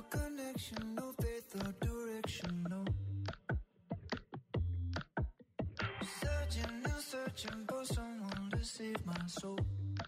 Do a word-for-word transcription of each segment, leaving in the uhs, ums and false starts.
connection, no faith or direction, no. Searching and searching for someone to save my soul.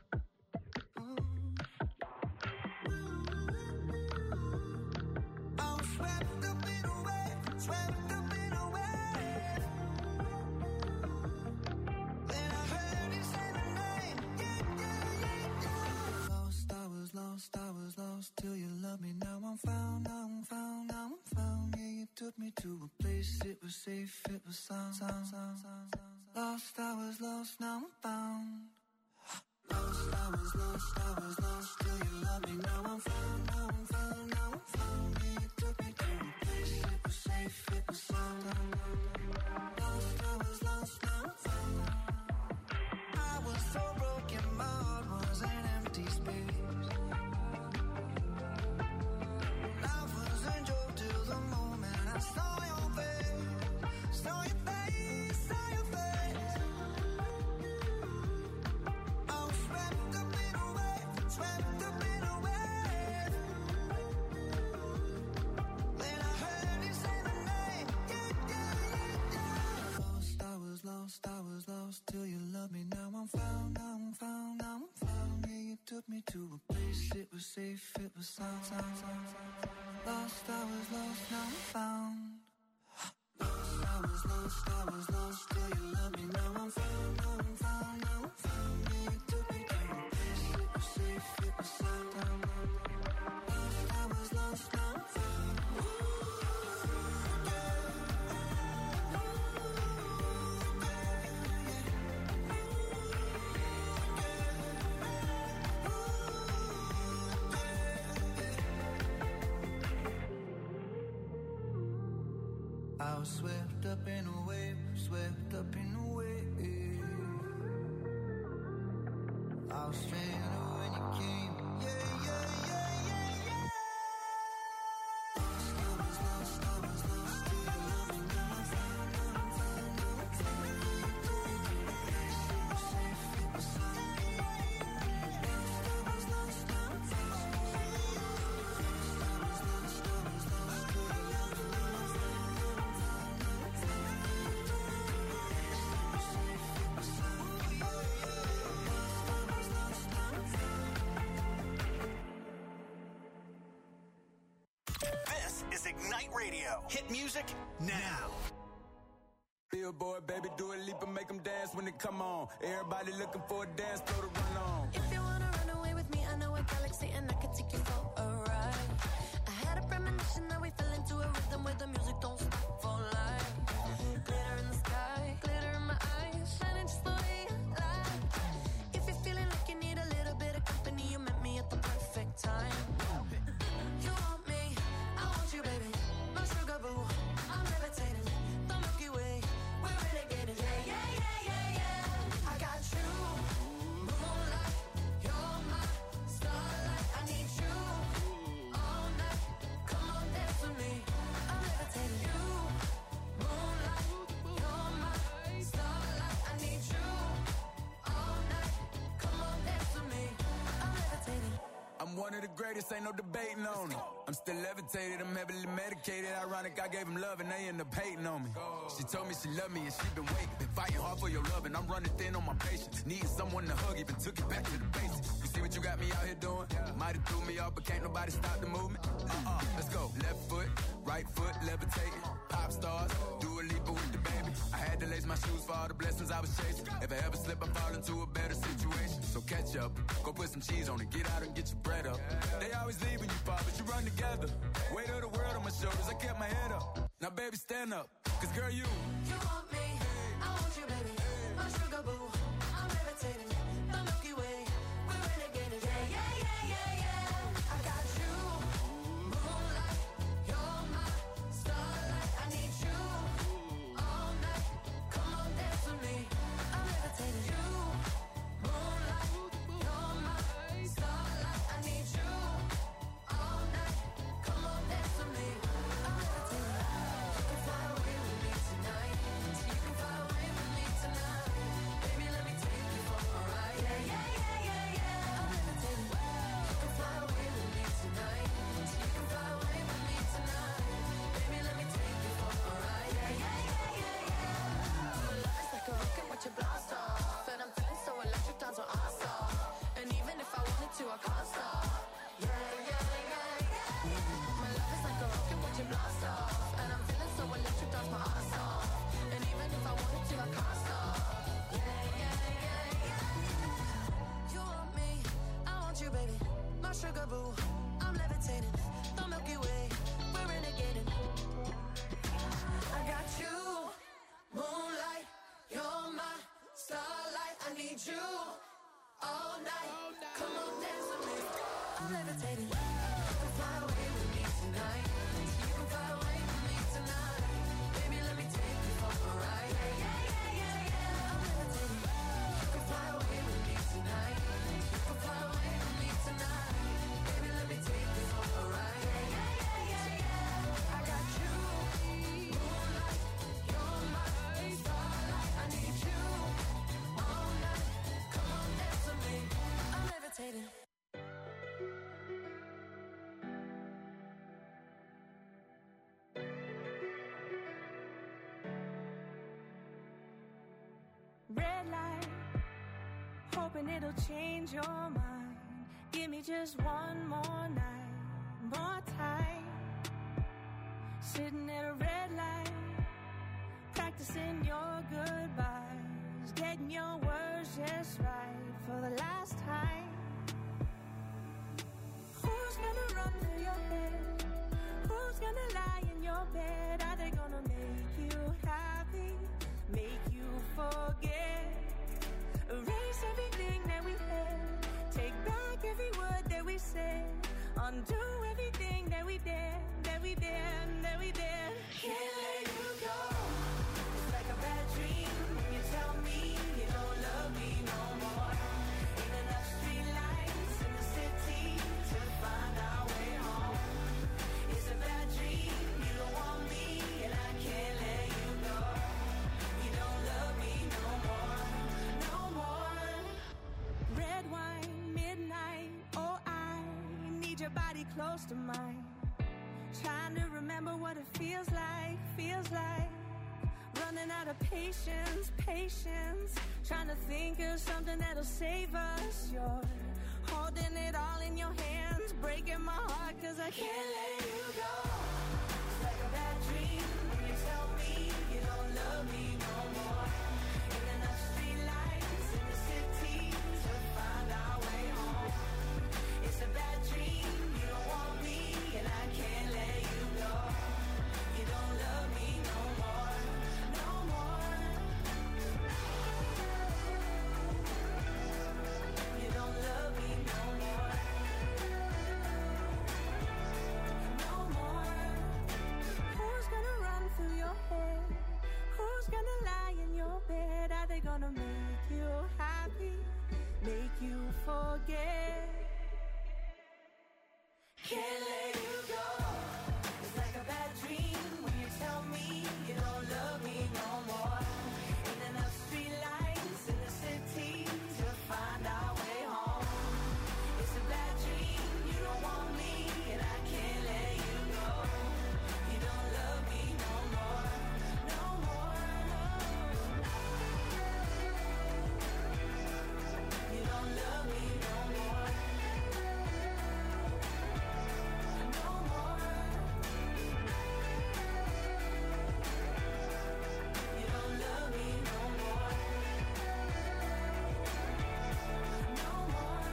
Till you love me, now I'm found, now I'm found, now I'm found. Yeah, you took me to a place, it was safe, it was sound, sound, sound, sound, sound. Lost, I was lost, now I'm found. Lost, I was lost, I was lost. Till you love me, now I'm found, now I'm found, now I'm found. Yeah, you took me to a place, it was safe, it was sound, sound, sound. Lost, I was lost, now I'm found. I was so broken, my heart was an empty space. Saw your face, saw your face, saw your face. I was swept up in a wave, swept up in a wave. Then I heard you say my name, yeah, yeah, yeah, yeah. Lost, I was lost, I was lost. Till you love me, now I'm found, now I'm found, now I'm found. Yeah, you took me to a place, it was safe, it was sound, sound, sound, sound. Lost, I was lost, now I'm found. Lost, I was lost, I was lost. Till you love me, now I'm found, now I'm found, now I'm found. Yeah, you took me to a place, it was safe, it was sound, sound. Lost, I was lost, now I'm found. I was swept up in a wave, swept up in a wave. I was stranded when you came, yeah, yeah, yeah, yeah, yeah. Lost, I was lost, I was lost. Till you love me, now I'm found, now I'm found, now I'm found. Yeah, you took me to a place, it was safe, it was sound. Lost, I was lost, now I'm found. Lost, I was lost, I was lost. Till you love me, now I'm found. Ignite Radio. Hit music now. Billboard, baby, do a leap and make them dance when they come on. Everybody looking for a dance floor to run on. If you wanna run away with me, I know a galaxy and I can take you for a ride. I had a premonition that we fell into a rhythm where the music don't stop for life. Glitter in the sky, glitter in my eyes, shining just the way you like. If you're feeling like you need a little bit of company, you met me at the perfect time. You want me, I want you, baby. My sugar boo, I'm levitating. The Milky Way, we're renegading. Yeah, yeah, yeah, yeah, yeah. I got you, moonlight. You're my starlight. I need you all night. Come on, dance with me. I'm levitating. You, moonlight. You're my starlight. I need you all night. Come on, dance with me. I'm levitating. I'm one of the greatest, ain't no debating on it. I'm still levitated, I'm heavily medicated. Ironic, I gave him love and they end up hating on me. She told me she loved me and she been waiting. Been fighting hard for your love and I'm running thin on my patience. Needing someone to hug, even took it back to the basics. You see what you got me out here doing? Might have threw me off, but can't nobody stop the movement. Uh-uh, let's go. Left foot, right foot, levitating. Pop stars, do a leap with the baby. I had to lace my shoes for all the blessings I was chasing. If I ever slip, I fall into a better situation. So catch up, go put some cheese on it, get out and get your bread up. They always leave when you fall, but you run together. Weight of the world on my shoulders, I kept my head up. Now baby, stand up, cause girl, you You want me, I want you, baby. My sugar boo, I'm levitating. The Milky Way, we're renegading. Yeah, yeah, yeah, yeah, yeah. I got you, moonlight. You're my starlight. I need you all night. Come on, dance with me. I'm levitating. You, moonlight. You're my starlight. I need you all night. Come on, dance with me. I'm levitating. You can fly away with me tonight. to, I can't stop. Yeah, yeah, yeah, yeah. My love is like a rocket watching blast off. And I'm feeling so electric, that's my ass off. And even if I wanted to, I can't stop. Yeah, yeah, yeah, yeah. You want me, I want you, baby. My sugar boo, I'm levitating. The Milky Way, we're renegading. I got you, moonlight, you're my starlight. I need you all night. Come on, dance with me. I'm levitating. You can fly away with me tonight. You can fly away with me tonight. Baby, let me take you for a ride. Yeah, yeah, yeah, yeah, yeah. I'm levitating. You can fly away with me tonight. You can fly away with me tonight. Baby, let me take you for a ride. Yeah, yeah, yeah, yeah, yeah. I got you, moonlight, you're my starlight. I need you all night. Come on, dance with me. I'm levitating. Red light, hoping it'll change your mind. Give me just one more night, more time. Sitting at a red light, practicing your goodbyes, getting your words just right for the last time. Who's gonna run through your head? Who's gonna lie in your bed? Are they gonna make you happy? Make you forget? Erase everything that we had. Take back every word that we said. Undo everything that we did, that we did, that we did. Can't let you go. It's like a bad dream when you tell me you don't love me no more. Ain't enough street lights in the city to find our way home. It's a bad dream, you don't want me, and I can't let you go. You don't love me no more, no more. Red wine, midnight, oh I need your body close to mine. Trying to remember what it feels like, feels like. Running out of patience, patience. Trying to think of something that'll save us. You're holding it all in your hands, breaking my heart cause I can't let you go. It's like a bad dream when you tell me you don't love me no more. Ain't enough street lights in the city to find our way home. It's a bad dream, you don't want me, and I can't let you go. You don't love me no more, no more. You don't love me no more, no more. Who's gonna run through your head? Who's gonna lie in your bed? Are they gonna make you happy? Make you forget? Can't let you go. It's like a bad dream when you tell me you don't love me no more. Ain't enough street lights in the city to find our way home. It's a bad dream, you don't want me, and I can't let you go. You don't love me no more, no more. You don't love me no more. No more. You don't love me no more. No more.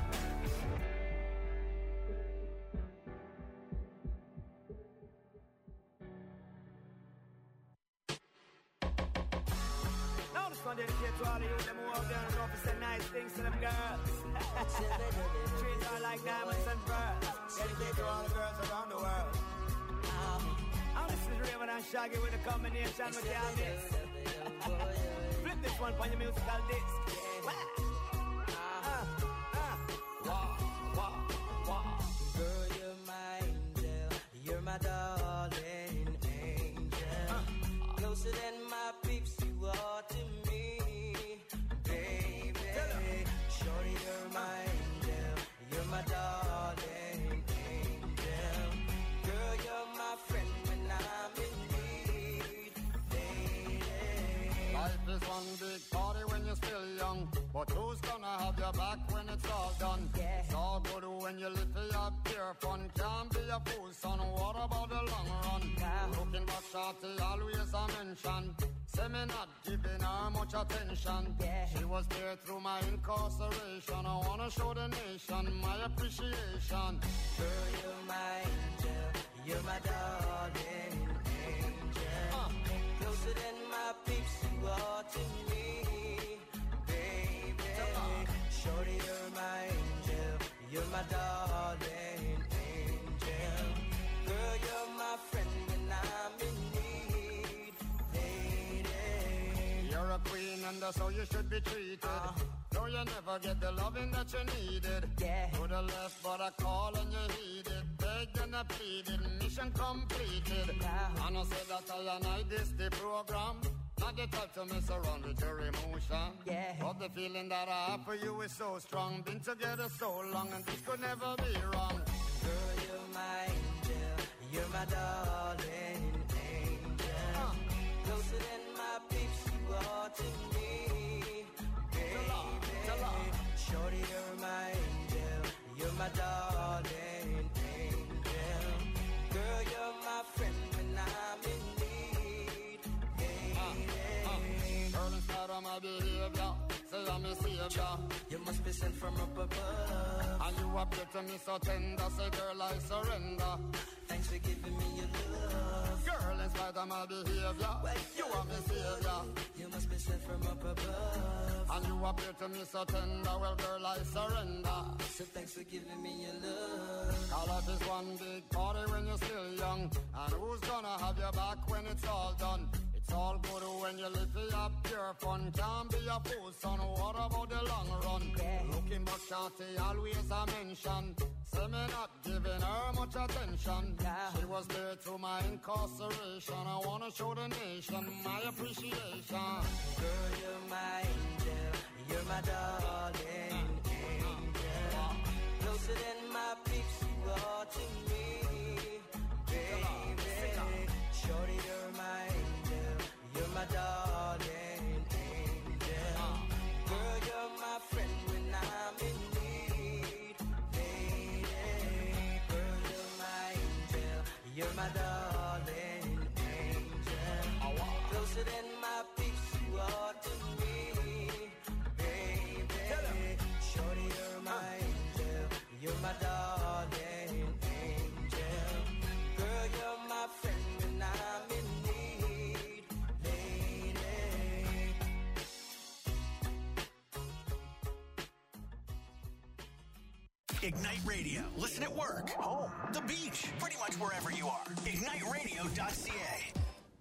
Now this one dedicated to all of you them who out there and know for say nice things to them girls. Treat her like diamonds and pearls. Dedicated to all the girls around the world. And this is Raven and Shaggy with a combination with the mix. Flip this one on your musical disc. Wah. Uh, uh. Wah, wah, wah. Girl, you're my angel. You're my darling angel. Uh. Closer than my peeps, you are to me, baby. Shorty, you're my angel. You're my darling angel. Girl, you're my friend when I'm in need, lady. Life is one big party when you're still young, but who's gonna have your back when it's all done? Yeah. It's all when you live for your pure fun. Can't be a fool, son, what about the long run? Yeah. Looking back, shorty, always a mention. Say me not giving her much attention. Yeah. She was there through my incarceration. I wanna show the nation my appreciation. Girl, you're my angel, you're my darling angel. uh. Closer than my peeps, you are to me, baby. Shorty, you're my angel, you're my darling angel. Girl, you're my friend when I'm in need, lady. You're a queen and that's how you should be treated. uh. No, you never get the loving that you needed. Yeah. To the left, but I call and you heeded. Begged and I pleaded, mission completed. Yeah. And I said that I and I this the program. Not the type to mess around with your emotion. Yeah. But the feeling that I have for you is so strong. Been together so long and this could never be wrong. Girl, you're my angel, you're my darling angel. uh. Closer than my peeps, you are to me, baby. Shorty, you're my angel, you're my darling angel. Girl, you're my friend when I'm in need, lady. uh, uh. Girl, instead of my behavior, say I'm a savior. You must be sent from up above. And you appear to me so tender, say girl I surrender. Thanks for giving me your love. Girl, in spite of my behavior, well, you are my savior. You must be sent from up above. And you appear to me so tender, well girl I surrender. So thanks for giving me your love. All life is one big party when you're still young. And who's gonna have your back when it's all done? It's all good when you live for your pure fun. Can't be a fool, son, what about the long run? Yeah. Looking back, shorty, always a mention. Say me not giving her much attention. Yeah. She was there through my incarceration. I wanna show the nation my appreciation. Girl, you're my angel, you're my darling angel. Closer than my peeps, you are to me, baby. Shorty, you're my angel, you're my darling angel. Girl, you're my friend when I'm in need, lady. Girl, you're my angel, you're my darling angel. Closer than my peeps, you are to me, baby. Shorty, you're my angel, you're my darling angel. Girl, you're my friend when I'm in need, lady. Ignite Radio. Listen at work, home, the beach, pretty much wherever you are. ignite radio dot c a.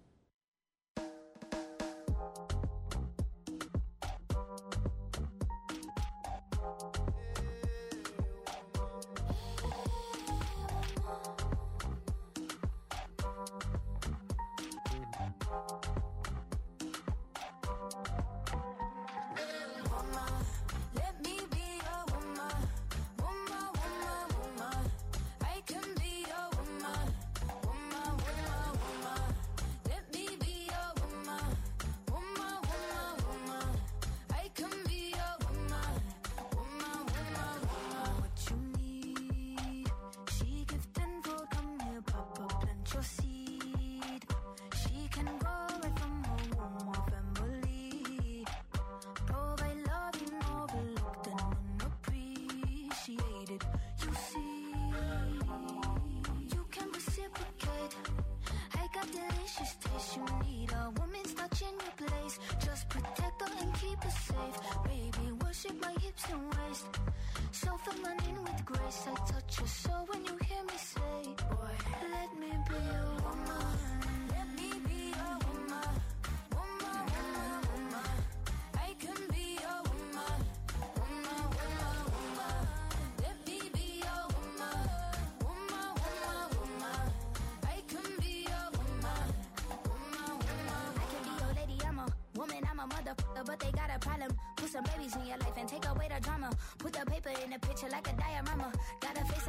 But they got a problem. Put some babies in your life and take away the drama. Put the paper in the picture like a diorama. Gotta face a lot of people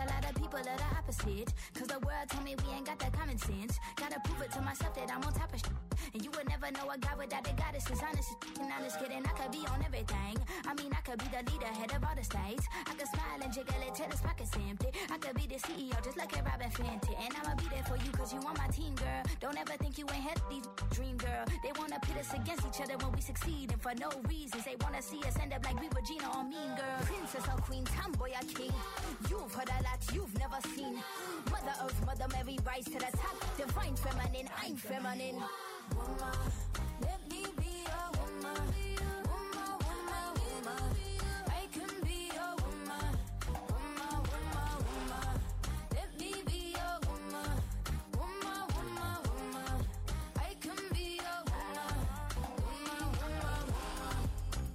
people are the opposite. Cause the world told me we ain't got that common sense. Gotta prove it to myself that I'm on top of shit. And you would never know a guy without a goddess is honest. And honest kidding, I could be on everything. I mean, I could be the leader, head of all the states. I could smile and jiggle it till his pockets empty. I could be the C E O just like a Robin Fenty. And I'ma be there for you cause you on my team, girl. Don't ever think you ain't had these dream, girl. They wanna pit us against each other when we succeed. And for no reasons, they wanna see us end up like we were Gina or Mean Girl. Princess or queen, tomboy or king. You've heard a lot you've never seen. Mother Earth, Mother Mary, rise to the top. Divine feminine, I'm feminine. Woman, let me be a woman. Woman, woman, woman. I can be a woman. Woman, woman, woman. Let me be a woman. Woman, woman, woman. I can be a woman. Woman, woman, woman.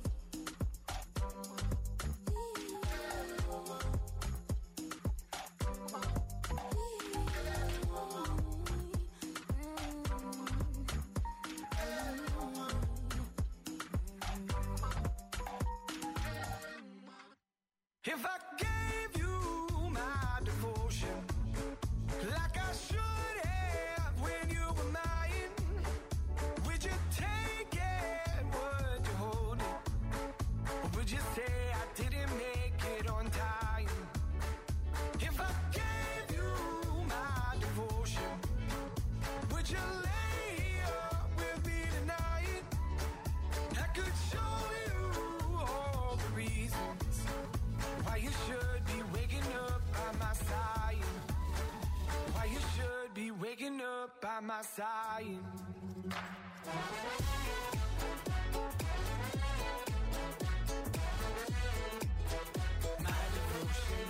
If I gave you my devotion, like I should have when you were mine, would you take it? Would you hold it? Or would you say I didn't make it on time? If I gave you my devotion, would you lay here with me tonight? I could show you all the reasons why you should be waking up by my side. Why you should be waking up by my side. My devotion.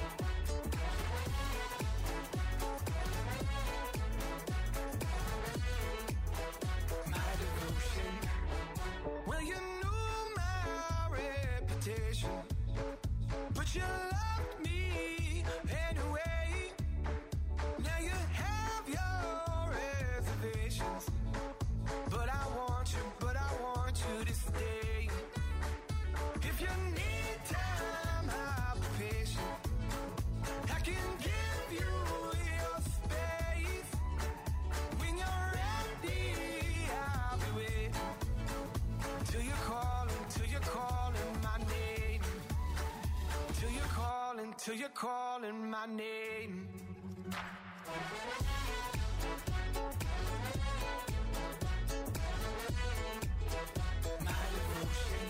My devotion. Well, you knew my reputation, but you loved me anyway. Now you have your reservations, but I want you, but I want you to stay. If you need time, I'll be patient. I can give you your space. When you're ready, I'll be waiting till you're calling, till you're calling my name. Till you're calling, till you're calling my name. My devotion.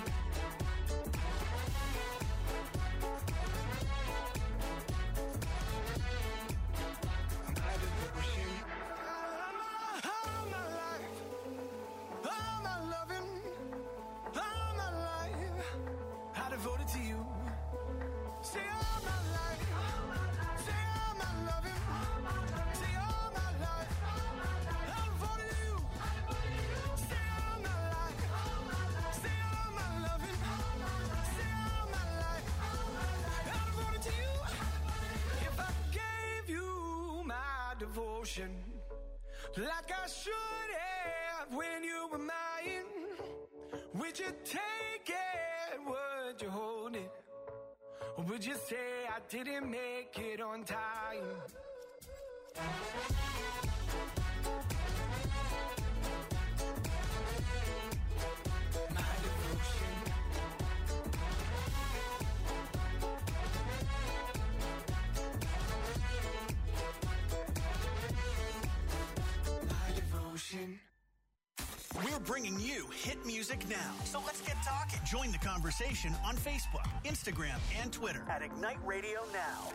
My devotion. All my life, all my loving, all my life, I devoted to you. Say all my life, say all my loving, say all my life, I devoted to you. Say all my life, say all my loving, say all my life, I devoted to you. If I gave you my devotion, like I should have when you were mine, would you take it? Would you hold it? Or would you say I didn't make it on time? My devotion. My devotion. We're bringing you hit music now. So let's get talking. Join the conversation on Facebook, Instagram, and Twitter at Ignite Radio Now.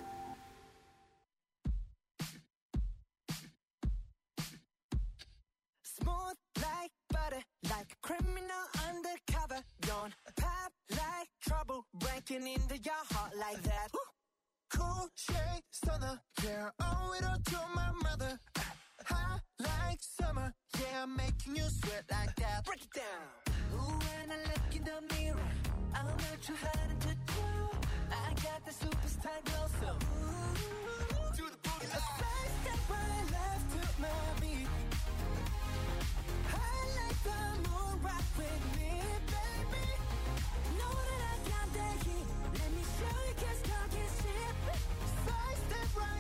Smooth like butter, like a criminal undercover. Don't pop like trouble, breaking into your heart like that. Woo. Cool shade stunner, yeah, owe it all to my mother. Hot like summer, yeah, I'm making you sweat like that. Break it down. Ooh, when I look in the mirror, I'm not too hard to do. I got the superstar glow, so ooh, to the booty. A side step right left to my beat. I like the moon rock with me, baby. Know that I got that heat. Let me show you, 'cause talk is cheap. Side step right.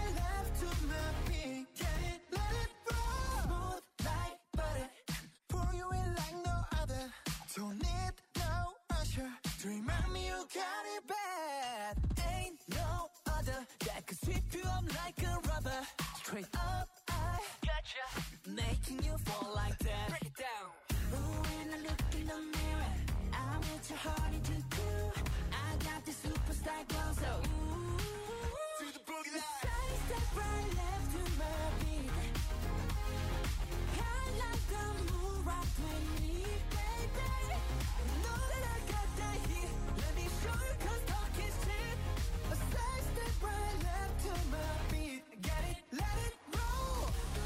like a rubber. Straight up, I gotcha. Making you fall like that. Break it down. Ooh, when I look in the mirror, I'm with your heart into two. I got the superstar glow, so ooh. To the boogie line. Side step right left to my beat. I like the move right with me, baby. You know that I got that heat. Let me show you 'cause talk is cheap. A side step right left to my beat. Get it, let it roll.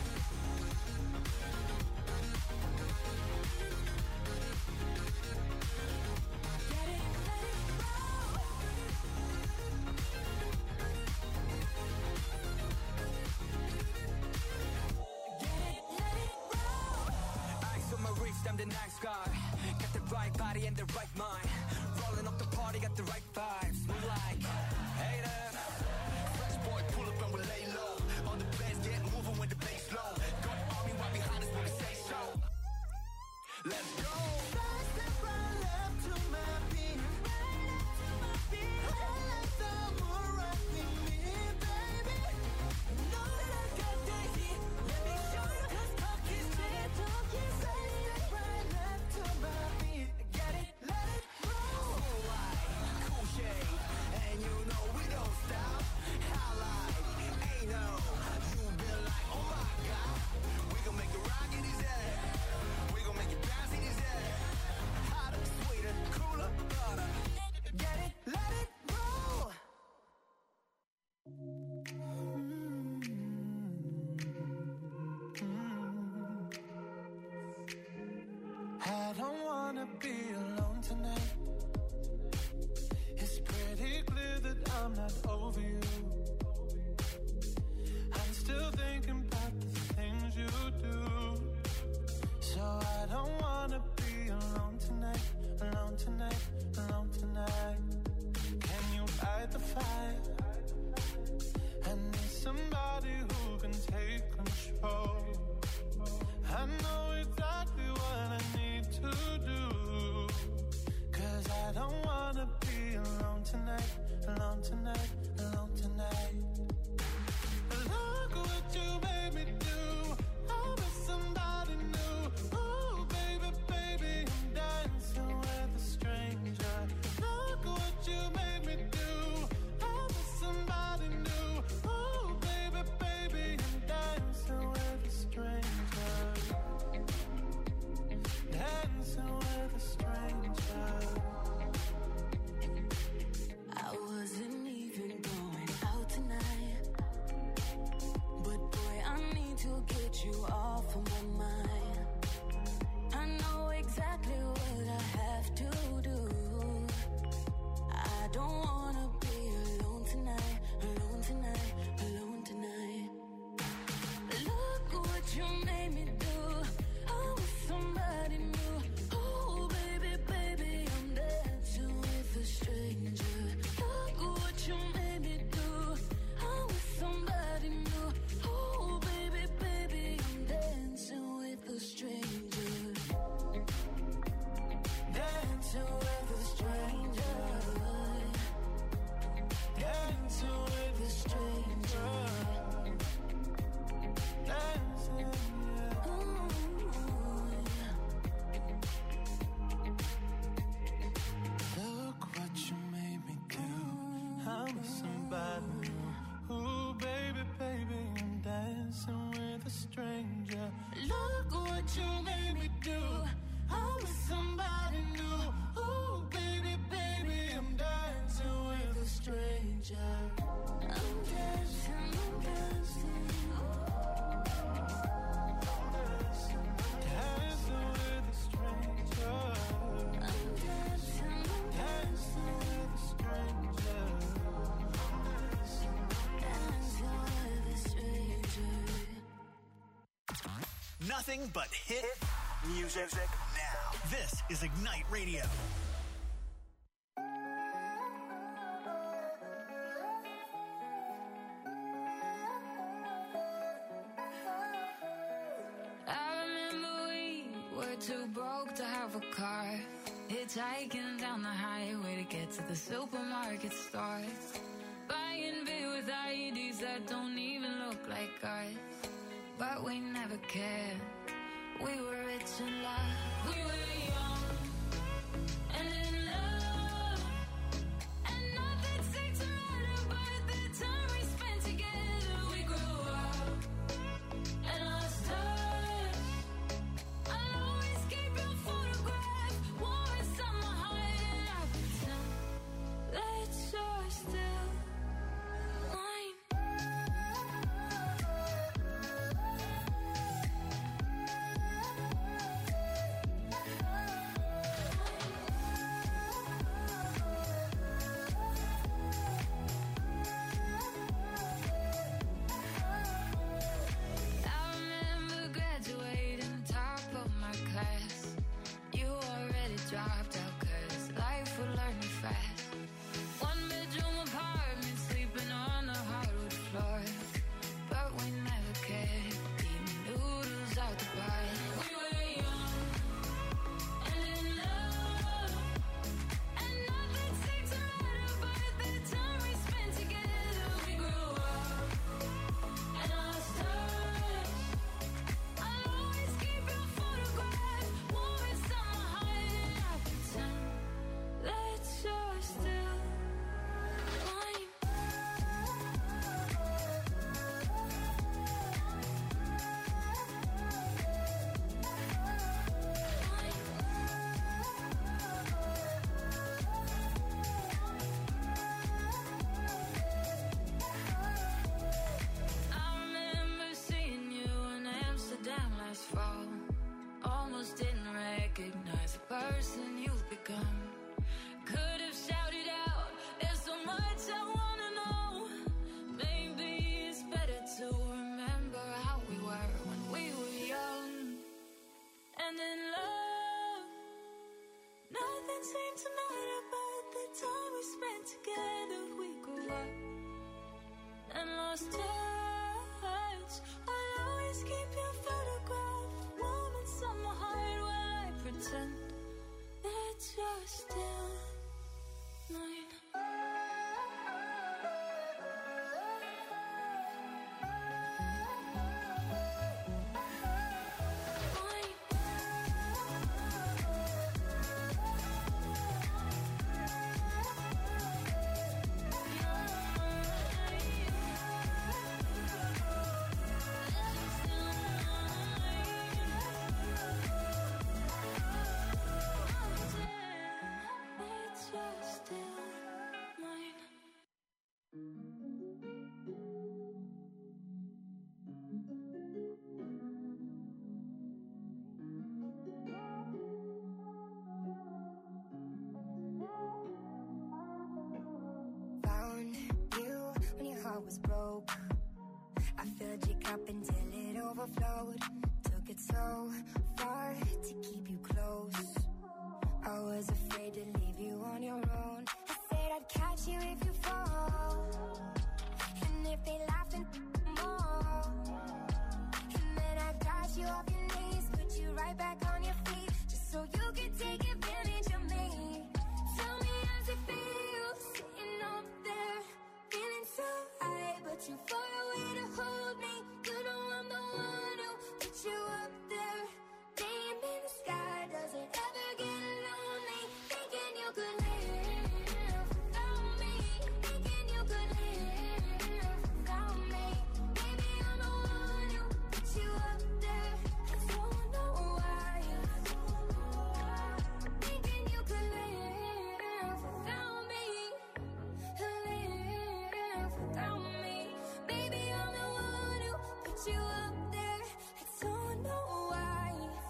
Get it, let it roll. Get it, let it roll. Ice on my wrist, I'm the nice guy. Got the right body and the right mind. Rolling up the party, got the right vibes. Move like haters. Fresh boy, pull up and we lay low. All the players get moving when the bass low. Got the army right behind us when we say so. Let's go. Side step right left to my beat. Right left to my beat. I like the move right with me, baby. You know that I got that heat. Let me show you 'cause talk is cheap. Side step right left to my beat. Get it, let it roll. Cool light, cool shade, and you know we don't stop. Highlight, ain't no. You been like, oh my God. We gon' make it rock in his head. We gon' make it bounce in his head. Hotter, sweeter, cooler, butter. Get it, let it roll. I don't wanna be alone tonight. It's pretty clear that I'm not over you. I'm still thinking about the things you do. So I don't wanna be alone tonight, alone tonight, alone tonight. Can you fight the fire? I need somebody who can take control. I know exactly what I need to do. 'Cause I don't wanna be alone tonight, alone tonight, alone tonight. Look what you made me do. I'm with somebody new. Ooh, baby, baby, I'm dancing with a stranger. Look what you made me do. I'm with somebody new. Ooh, baby, baby, I'm dancing with a stranger. Dancing with a stranger. I wasn't even going out tonight, but boy, I need to get you off of my mind. I know exactly what I have to do. I don't wanna be alone tonight, alone tonight, alone tonight. Look what you made me do. I'm with somebody new. Oh, baby, baby, I'm dancing with a stranger. Look what you made me do. I'm with somebody new. Oh, baby, baby, I'm dancing with a stranger. Dancing with a stranger. Dancing with a stranger. Dancing, yeah. Ooh, yeah. Look what you made me do. I'm with somebody new. Ooh, baby, baby, I'm dancing with a stranger. Look what you made me do. I'm with somebody new. Ooh, baby, baby, I'm dancing with a stranger. I'm dancing, I'm dancing. Dancing with a stranger. I'm dancing, I'm dancing with a stranger. Dancing with a stranger. Nothing but hit music now. This is Ignite Radio. I remember we were too broke to have a car. Hitchhiking down the highway to get to the supermarket stores. Buying beer with I E Ds that don't even look like us, but we never cared. We were rich in love, we were young and in love, and nothing seemed to matter but the time we spent together. We grew up and lost touch. I'll always keep your photograph warm in summer high, and I pretend that you're still mine. I remember graduating top of my class. You already dropped out 'cause life would learn you fast. One bedroom apartment, sleeping on the hardwood floor, but we never cared. Eating noodles out the bar. We were young and in love, and nothing seemed to matter but the time we spent together. We grew up and lost touch. I'll always keep your photograph warm in summer high, and I pretend that you're still mine. I remember seeing you in Amsterdam last fall. Almost didn't recognize the person you've become. Could have shouted out, there's so much I wanna know. Maybe it's better to remember how we were when we were young and in love. Nothing seemed to matter but the time we spent together. We grew up and lost touch. I'll always keep your photograph warm in summer high while I pretend that you're still mine. Found you when your heart was broke. I filled your cup until it overflowed. Took it so far to keep you close. I was afraid to leave you on your own. I said I'd catch you if you fall, and if they laugh then more. And then I got you off your knees, put you right back on your feet, just so you could take advantage of me. Tell me how's it feel, sitting up there, feeling so high, but you far away to hold me. You know I'm the one who put you up there. Name in the sky, does it ever get lonely? Thinking you could live without me. Thinking you could live without me. Maybe I'm the one who put you up there. I don't know why. Thinking you could live without me. Live without me. Baby, I'm the one who put you up there. I don't know why.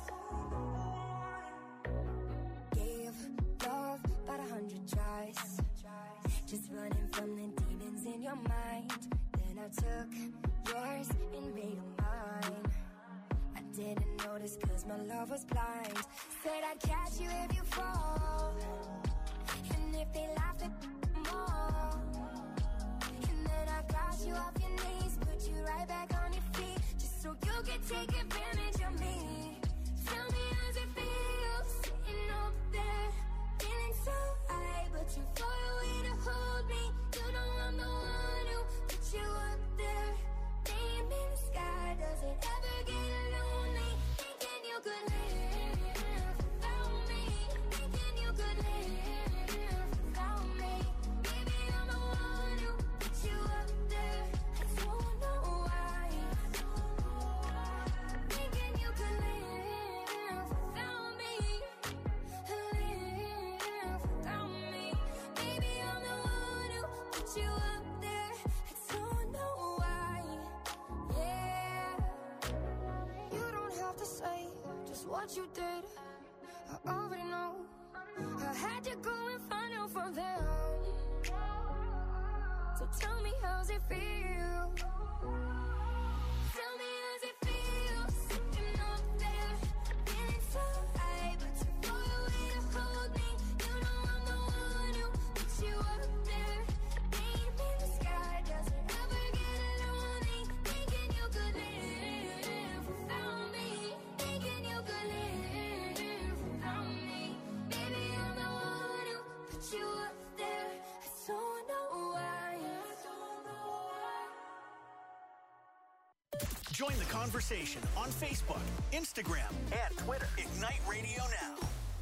Gave love about a hundred tries, just running from the demons in your mind. Then I took yours and made them mine. I didn't notice 'cause my love was blind. Said I'd catch you if you fall, and if they laugh at more. And then I got you off your knees, put you right back on your feet, just so you could take advantage of me. Tell me how's it feel, sitting up there, feeling so high, but you far away to hold me. You know I'm the one who put you up there. Name what you did, I already know. I had to go and find out from them. So tell me, how's it feel? Tell me, how's it feel? Sitting up there, feeling so high, but too far away to hold me. You know I'm the one who puts you up there. Name in the sky doesn't ever get lonely. Thinking you could live without me. Thinking you could live without me. Baby, I'm the one who put you up there. I don't know why. I don't know why. Join the conversation on Facebook, Instagram, and Twitter. Ignite Radio Now.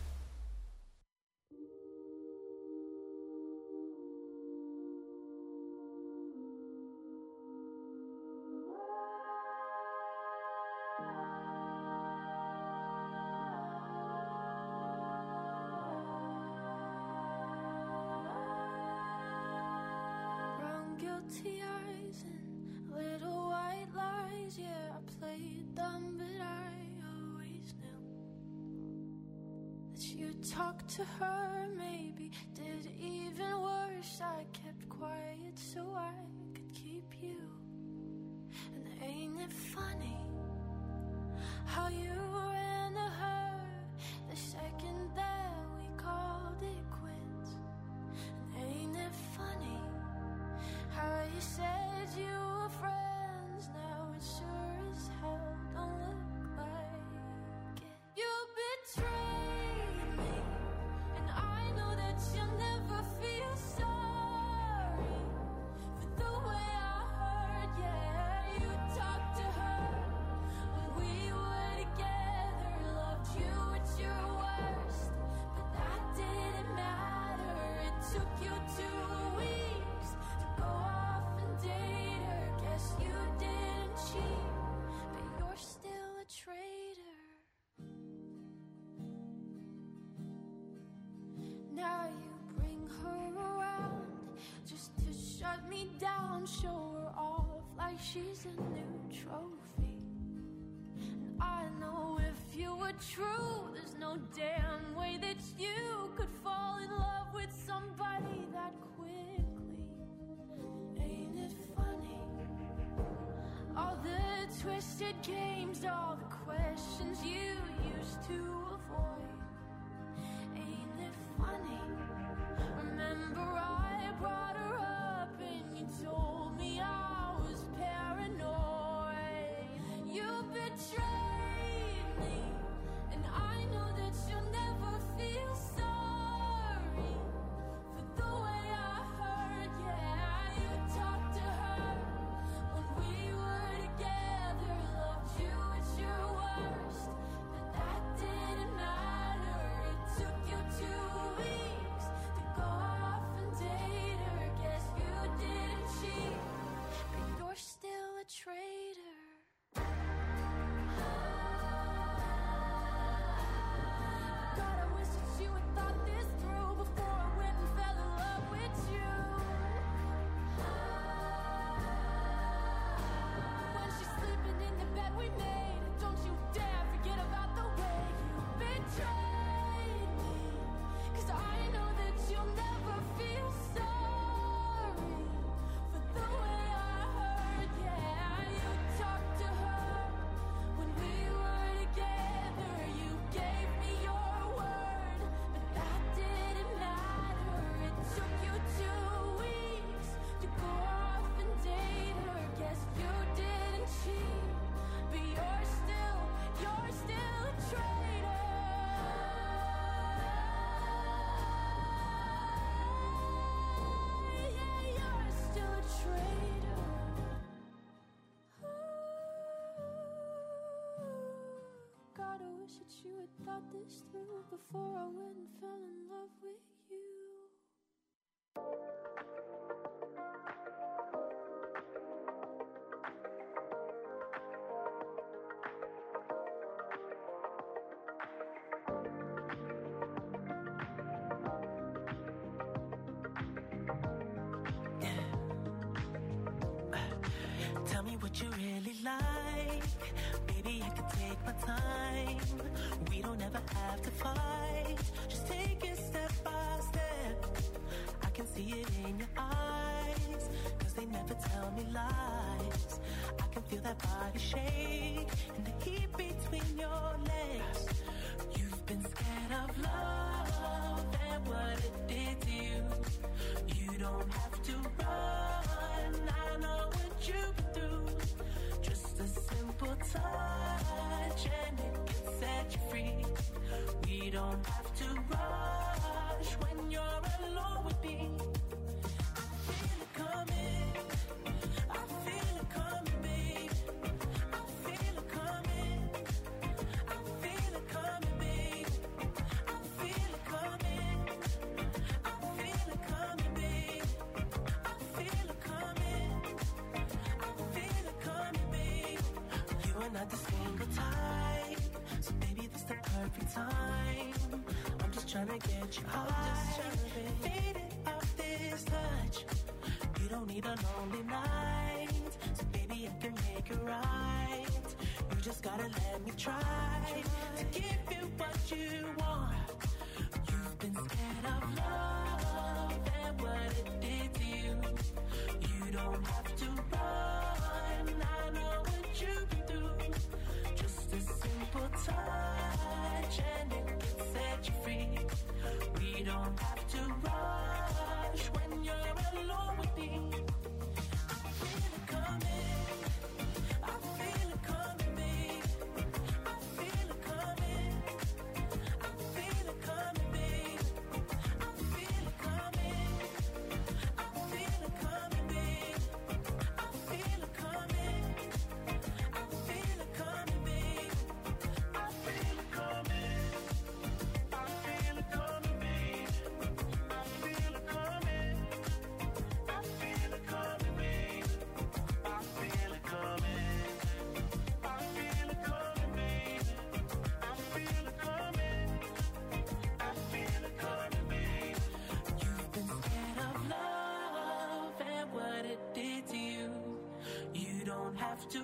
Brown guilty eyes and little white lies. Yeah, I played them, but I always knew that you talked to her. Maybe did even worse. I kept quiet so I could keep you. And ain't it funny how you ran to her the second that we called it quits? And ain't it funny how you said you were friends? Now it sure as hell don't look like it. You betrayed me, and I know that you'll never feel sorry for the way I heard. Yeah, you talked to her when we were together, loved you at your worst, but that didn't matter. It took you two weeks to go off and date her. Guess you didn't cheat, but you're still a traitor. Now you bring her around just to shut me down, show her off like she's a new trophy. And I know if you were true, there's no damn way that you could fall in love with somebody that quickly. Ain't it funny? All the twisted games, all the questions you used to avoid. Ain't it funny? Remember I brought her up and you told me I was paranoid. You betrayed me, and I know that you'll never feel sorry for the way I heard. Yeah, you talked to her when we were together, loved you at your worst, but that didn't matter. It took you two weeks to go off and date her. Guess you didn't cheat, but you're still a traitor. God, I wish that you had thought this through before I went and fell in love with you. When she's sleeping in the bed we made, don't you dare forget about the way you betrayed me. 'Cause I know that you'll never feel sorry for the way I heard. Yeah, you talked to her when we were together. You gave me your word, but that didn't matter. It took you two weeks to go off and date her. Guess you didn't cheat, but you're still, you're still a traitor. Yeah, you're still a traitor. God, I wish that you had thought this through before I went and fell in love with you. Tell me what you really like, baby. I could take my time. We don't ever have to fight. Just take it step by step. I can see it in your eyes, cause they never tell me lies. I can feel that body shake and the heat between your legs. You've been scared of love and what it did to you. You don't have to run, I know what you've been through. Just a simple touch and it can set you free. We don't have to rush when you're alone with me. I feel it coming, I feel it coming, babe. I feel it coming, I feel it coming, babe. I feel it coming, I feel it coming, babe. I feel it coming, I feel it coming, babe. You are not the single type, so baby this the perfect time. I'm just tryna get you high, faded off this touch. You don't need a lonely night, so baby I can make it right. You just gotta let me try to give you what you want. You've been scared of love and what it did to you. You don't have to run, I know what you've been through. Just a simple touch and it can set you free. We don't have to rush when you're alone with me. I feel it coming, I feel it coming, babe. I feel it coming, I feel it coming, babe. I feel it coming, I feel it coming, babe. I feel it coming, I feel it coming, babe. I feel it coming, I feel it coming, babe. I feel it coming, I feel it coming, babe. I feel it coming, I feel it coming, babe. I feel it coming, I feel it coming, babe. You've been scared of love and what it did to you. You don't have to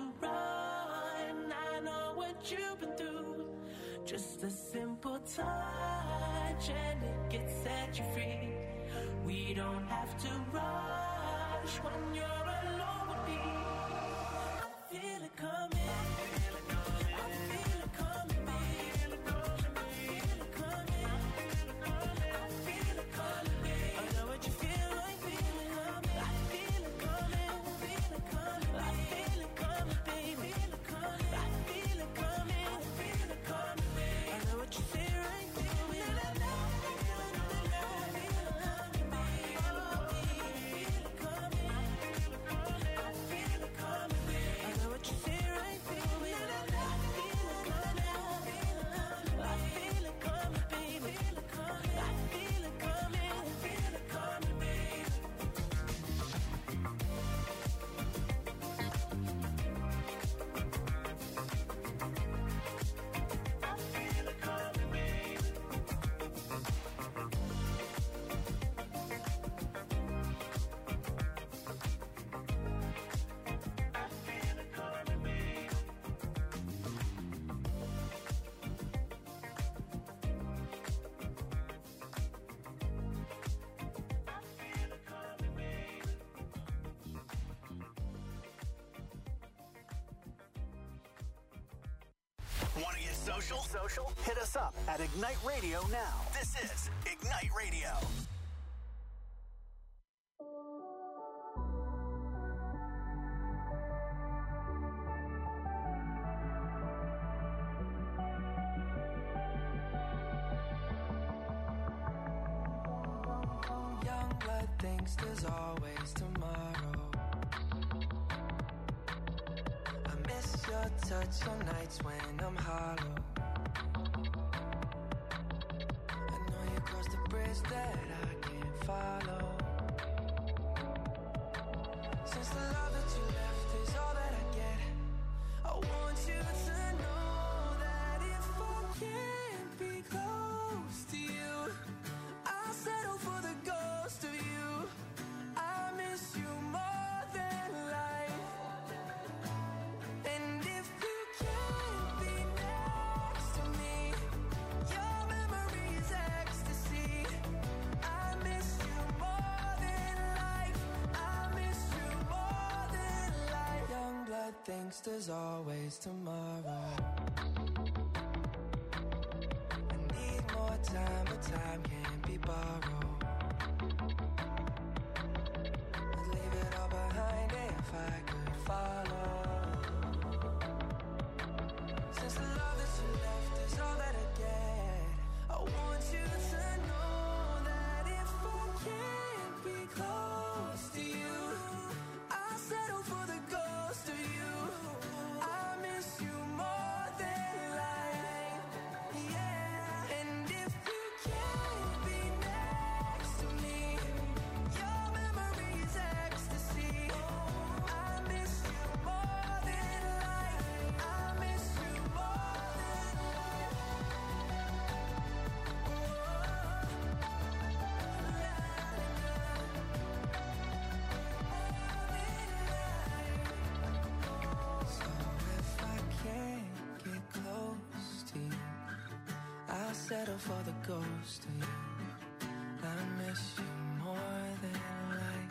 run, I know what you've been through. Just a simple touch and it can set you free. We don't have to rush when you're alone with me. I feel it coming, I feel it coming, I feel it coming, babe. I feel it coming, I feel it coming, babe. I know what you feel like, feel it coming. I feel it coming, I feel it coming, I feel it coming, babe. I feel it coming, I feel it coming, babe. I know what you say right, baby. Want to get social? Social? Hit us up at Ignite Radio now. This is Ignite Radio. Young blood thinks there's always tomorrow. I miss your touch on nights when I'm hollow. I know you crossed the bridge that I can't follow. Since the love that you left is all that I get, I want you to know that if I can't be close to you, I'll settle for the ghost of you. I miss you more than life. And if you can't be thinks there's always tomorrow. I need more time, but time can't be borrowed. I'd leave it all behind if I could follow. Since the love that you left is all that I get, I want you to know that if I can't be close to you, I'll settle for the ghost of you. I miss you more than life, yeah. And if you can't be next to me, your memory is ecstasy. I miss you more than life. I miss you more than life. So if I can't get close to you, I'll settle for the ghost of you. I miss you more than life.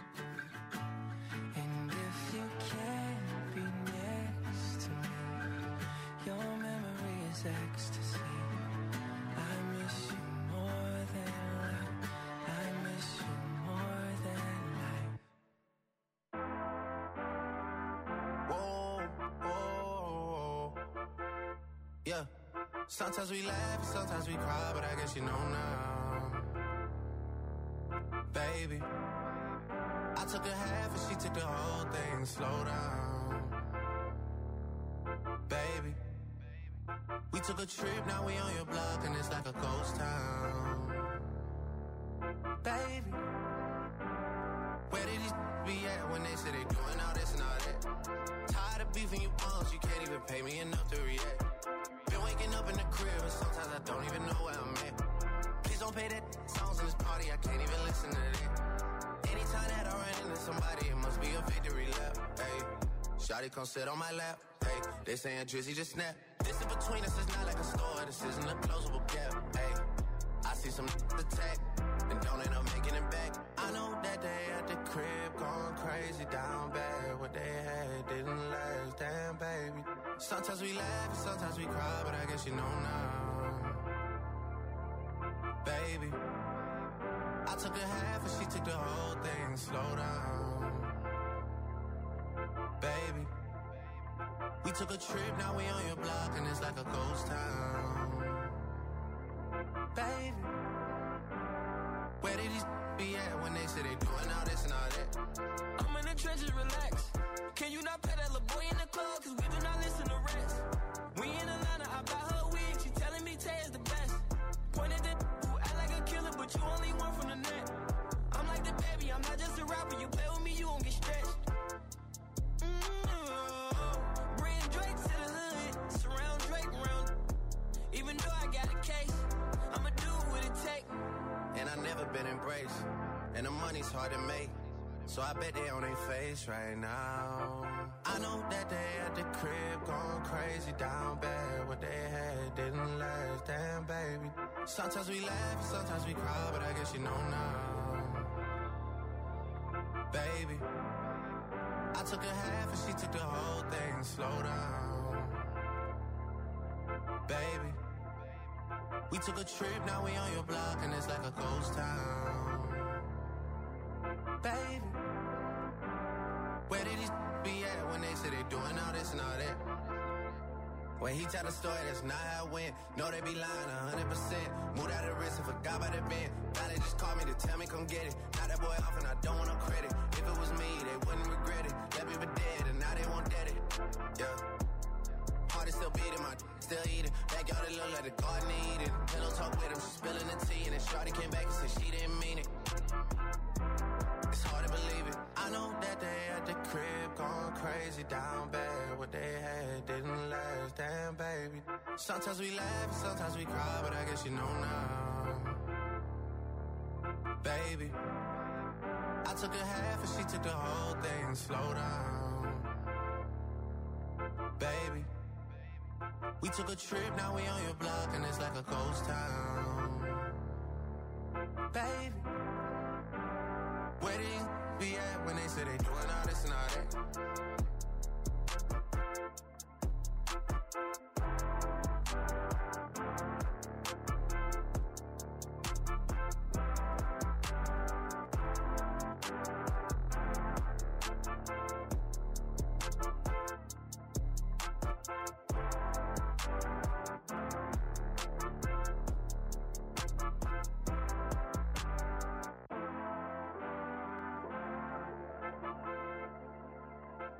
And if you can't be next to me, your memory is ecstasy. I miss you more than life. I miss you more than life. Whoa, whoa, yeah. Sometimes we laugh and sometimes we cry, but I guess you know now, baby. I took a half and she took the whole thing. Slow down, baby. We took a trip, now we on your block and it's like a ghost town, baby. Where did these be at when they say they doing all this and all that? Tired of beefing you bums, you can't even pay me enough to react. Been waking up in the crib and sometimes I don't even know where I'm at. Please don't play that songs in this party, I can't even listen to that. Anytime that I run into somebody, it must be a victory lap. Hey, shawty come sit on my lap. Hey, they saying Drizzy just snap. This in between us is not like a store, this isn't a closable gap. Hey, I see some attack and don't end up making it back. I know that they at the crib going crazy down bad. What they had didn't last, damn baby. Sometimes we laugh and sometimes we cry, but I guess you know now, baby. I took a half and she took the whole thing. Slow down, baby. We took a trip, now we on your block and it's like a ghost town, baby. Where did these be at when they say they doing all this and all that? I'm in the trenches, relax. Can you not pay that little boy in the club? Cause we do not listen to rest. We in Atlanta, I buy her wig. She telling me Tay is the best. Pointed at who act like a killer, but you only one from the net. I'm like the baby, I'm not just a rapper. You play with me, you won't get stretched. Mm-hmm. Bring Drake to the hood. Surround Drake around. Even though I got a case, I'ma do what it take. And I never been embraced, and the money's hard to make, so I bet they on their face right now. I know that they at the crib going crazy down bad. What they had didn't last, damn baby. Sometimes we laugh and sometimes we cry, but I guess you know now, baby. I took a half and she took the whole thing. Slow down, baby. We took a trip, now we on your block and it's like a ghost town, baby. Where did these be at when they say they doing all this and all that? When he tell the story, that's not how it went. No, they be lying a hundred percent. Moved out of the risk and forgot about the bend. Now they just call me to tell me come get it. Now that boy off and I don't want no credit. If it was me, they wouldn't regret it. Left me for dead and now they won't dead it. Yeah. Heart is still beating, my still eating. Backyard it look like the garden eating. Pillow talk with him, she spilling the tea. And then Shorty came back and said she didn't mean it. It's hard to believe it. I know that they at the crib going crazy down bad. What they had didn't last, damn baby. Sometimes we laugh and sometimes we cry, but I guess you know now, baby. I took a half and she took the whole thing. Slow down, baby. We took a trip, now we on your block and it's like a ghost town, baby. Where did these be at when they say they doing all this and all that?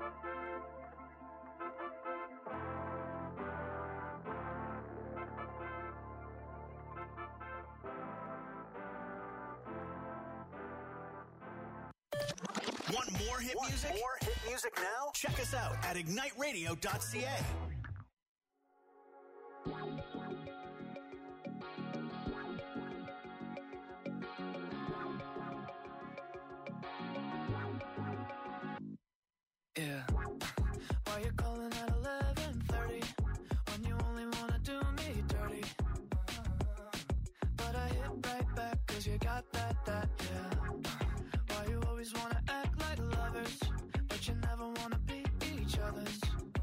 Want more hit Want music? more hit music now? Check us out at ignite radio dot c a. Yeah. Why you calling at eleven thirty when you only wanna do me dirty? But I hit right back cause you got that, that, yeah. Why you always wanna act like lovers, but you never wanna be each other's?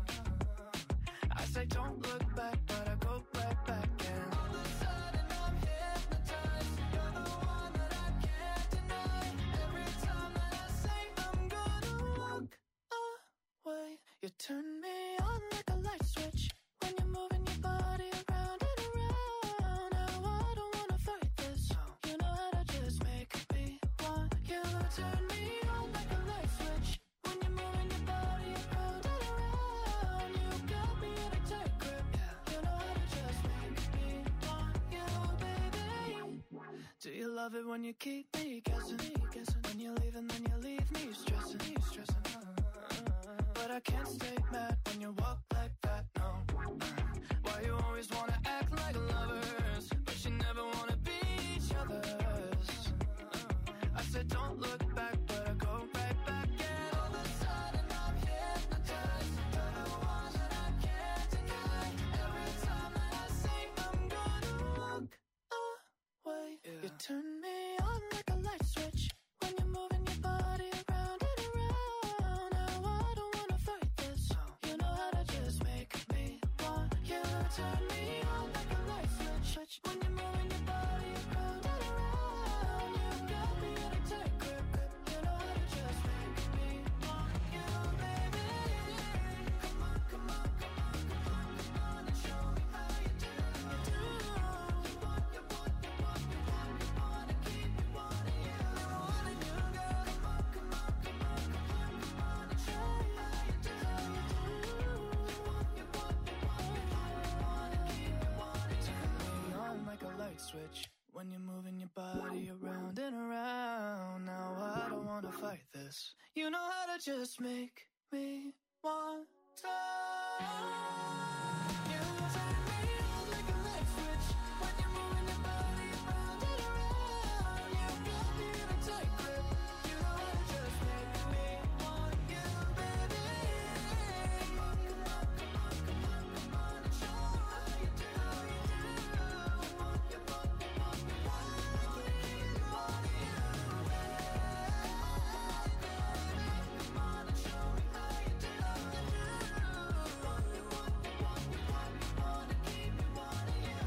I say don't look back, but I go right back and all of a sudden I'm hypnotized. You're the one that I can't deny. Every time that I say I'm gonna walk away, you turn me on like a light switch when you're moving your body around and around. Now I don't wanna fight this. You know how to just make me want you. Turn me on like a light switch when you're moving your body around and around. You got me in a tight grip. You know how to just make me want you, baby. Do you love it when you keep me guessing? When you leave and then you leave me stressing, stressing. But I can't stay mad when you walk like that, no. Why you always wanna act like lovers, but you never wanna be each other's? I said don't look back, but I go right back and all of a sudden I'm hypnotized. You're the one that I can't deny. Every time that I say I'm gonna walk away, you turn me on like a light switch when you're moving your body around and around. Now I don't wanna fight this. You know how to just make me want you. Turn me on like a light switch when you're moving your body around and around. You got me in a tight grip. You know how to just make me want you, baby. Come on, come on, come on, come on, come on and show me how you do. You want, you want, you want, you want, you want to keep me wanting you. Wanting you, girl. Come on, come on, come on, come on, come on and show me how you do. You want, you want, you want, you want, you want to keep me wanting you. Turn me on like a light switch when you're moving your body around and around. Now I don't wanna fight this. You know how to just make me want to. You turn me on like a light switch when you're moving your body around and around. You got me in a tight grip. You know how to just make me want you, baby. Come on, come on, come on, come on, come on and show me how you do. You want, you want, you want, you want, you want to keep me wanting you, baby. Come on and show me how you do. You want, you want, you want, you want, you want to keep me wanting you.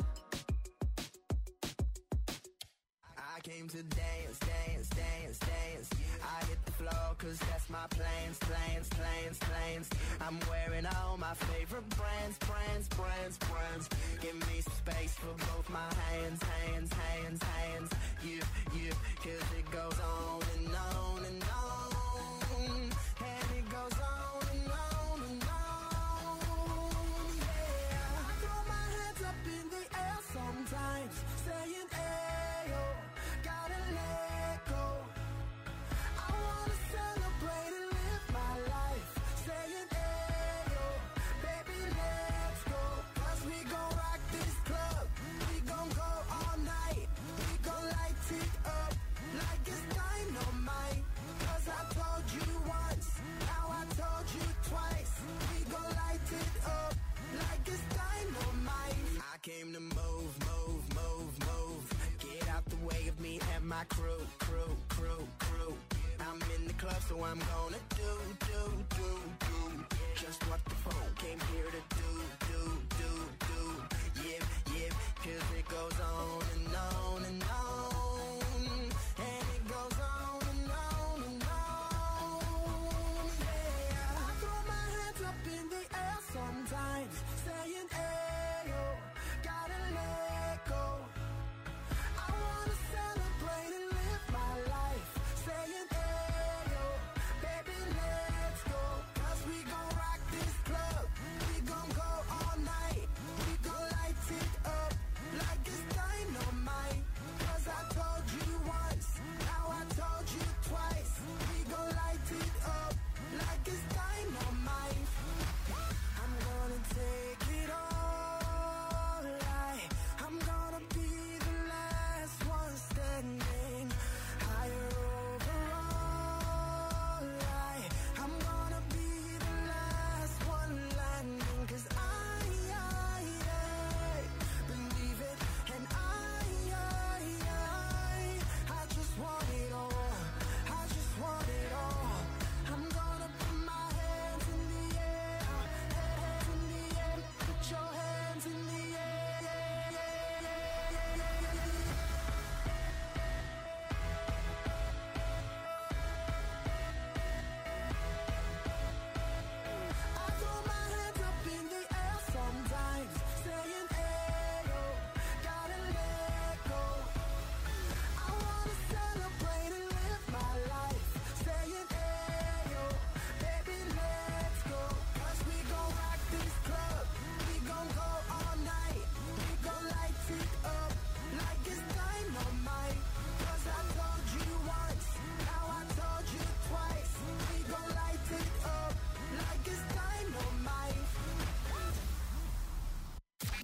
I came to dance, dance, dance, dance. I hit the floor cause that's my plans, plans, plans, plans. I'm wearing all my favorite brands, brands, brands, brands. Give me some space for both my hands, hands, hands, hands. You, you, cause it goes on and on and on. And it goes on and on and on. Yeah. I throw my hands up in the air sometimes, saying, ayo, gotta let go. I wanna celebrate and live my life, saying, ayo, baby, let's go. Cause we gon' rock this club, we gon' go all night. We gon' light it up like it's dynamite. Cause I told you once, now I told you twice. We gon' light it up like it's dynamite. I came to move, move, move, move. Get out the way of me and my crew, crew, crew, crew. I'm in the club, so I'm gonna do, do, do, do just what the phone came here to do, do, do, do. Yeah, yeah, cause it goes on and on and on. And it goes on and on and on. Yeah, I throw my hands up in the air sometimes, saying, ayo, gotta let go. I wanna celebrate and live my life, saying, ayo, baby, let's go.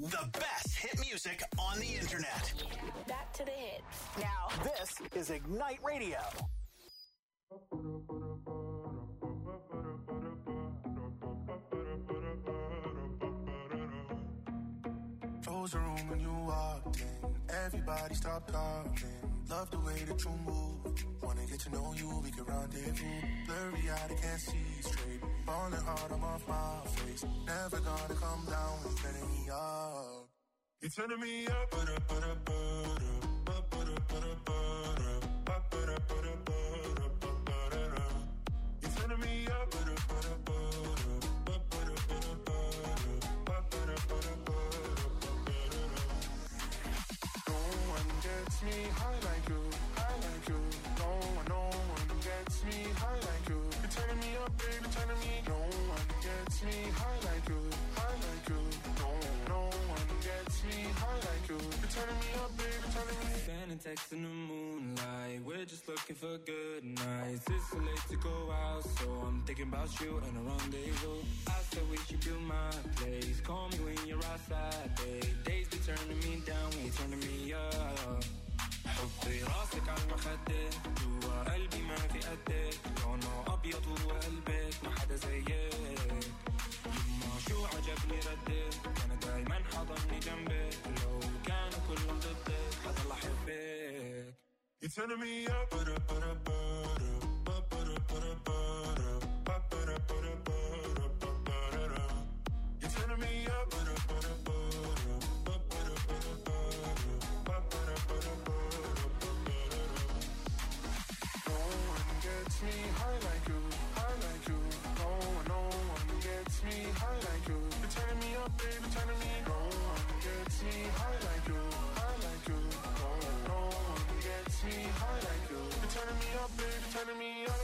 The best hit music on the internet. Back to the hits. Now, this is Ignite Radio. Close the room when you walked in. Everybody stop talking. Love the way that you move. Wanna get to know you, we can rendezvous. Blurry eyed, I can't see straight. Falling hard, I'm off my face. Never gonna come down when you're turning me up. You're turning me up, but up, but up, but up, but up, but up, but up, but up, but up, but up. You're turning me up, but up, but up, but up, but up, but up, but up, but up. No one gets me high like you, high like you. No one, no one gets me high like you. You're turning me up, baby, turning me. No one gets me high like you, high like you. No, no one gets me high like you. You're turning me up, baby, turning me. Sending texts in the moonlight. We're just looking for good nights. It's so late to go out, so I'm thinking about you and a rendezvous. I said we should do my place. Call me when you're outside, babe. Days be turning me down, when you're turning me up. حطي راسك على المخدة جوا قلبي ما في قدك لونه أبيض وقلبك ما حدا زيك يما شو عجبني ردك أنا دايما حضني جنبك لو كانوا كلهم ضدك حضل أحبك. You're turning me up, but up, but up, but up, but up, but up, but up, but up, but up, but up. You're turning me up, but up, but up, but up, but up, but up, but up, but up. Gets me high like you, high like you. No one, no one gets me high like you. You're turning me up, baby, turning me. No one gets me high like you, high like you. No, no one gets me high like you. You're turning me up, baby, turning me up.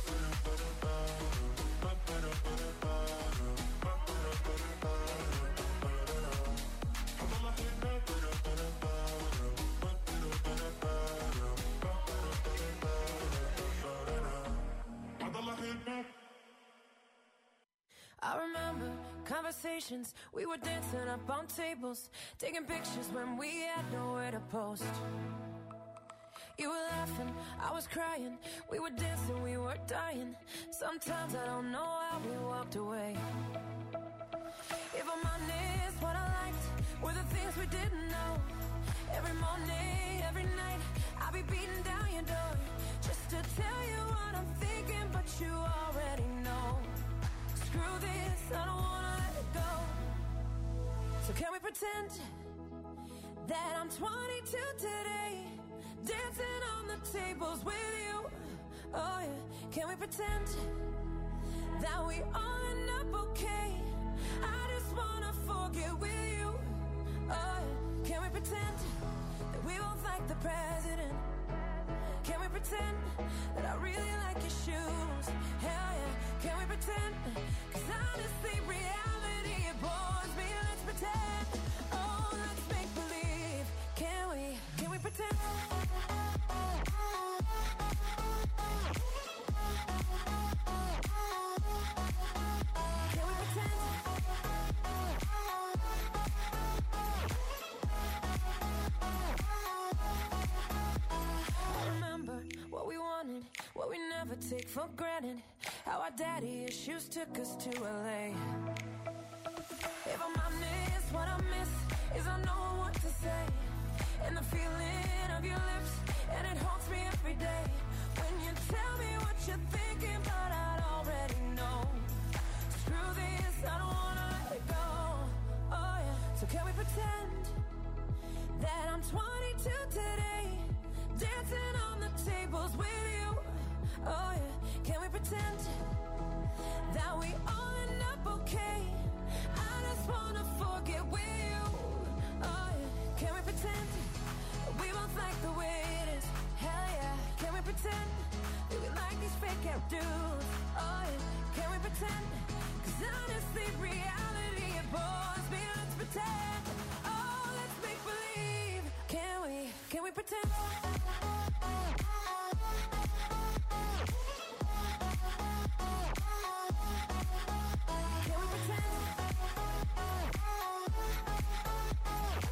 I remember conversations, we were dancing up on tables, taking pictures when we had nowhere to post. You were laughing, I was crying, we were dancing, we were dying. Sometimes I don't know how we walked away. If I'm honest, what I liked were the things we didn't know. Every morning, every night, I'll be beating down your door just to tell you what I'm thinking, but you already know. Screw this, I don't wanna let it go. So can we pretend that I'm twenty-two today, dancing on the tables with you? Oh yeah, can we pretend that we all end up okay? I just wanna forget with you. Oh yeah, can we pretend that we both like the president? Can we pretend that I really like your shoes? Hell yeah, can we pretend? Cause honestly, reality, it bores me. Let's pretend. Oh, let's make believe. Can we, can we pretend? Can we pretend? I remember what we wanted, what we never take for granted. How our daddy issues took us to L A. If I'm honest, what I miss is I know what to say. And the feeling of your lips, and it haunts me every day. When you tell me what you're thinking, but I'd already know. Screw this, I don't wanna let it go. Oh yeah, so can we pretend that I'm twenty-two today, dancing on the tables with you? Oh yeah, can we pretend that we all end up okay? I just wanna forget with you. Oh yeah, can we pretend that we both like the way it is? Hell yeah, can we pretend that we like these fake out dudes? Oh yeah, can we pretend? Cause honestly, reality, it bores me. Let's pretend. Oh, let's make believe. Can we, can we pretend? Can we pretend?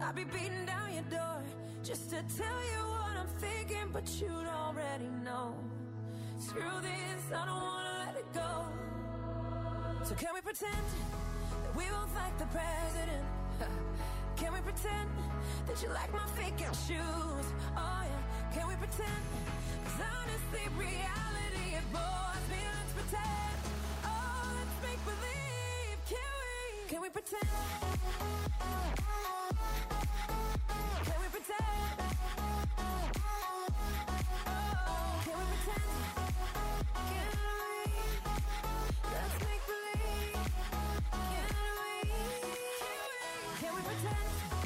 I'll be beating down your door just to tell you what I'm thinking, but you'd already know. Screw this, I don't wanna let it go. So can we pretend that we both like the president? Can we pretend that you like my fake shoes? Oh yeah, can we pretend? 'Cause honestly, reality it bores me. Let's pretend. Oh, let's make believe. Can we? Can we pretend?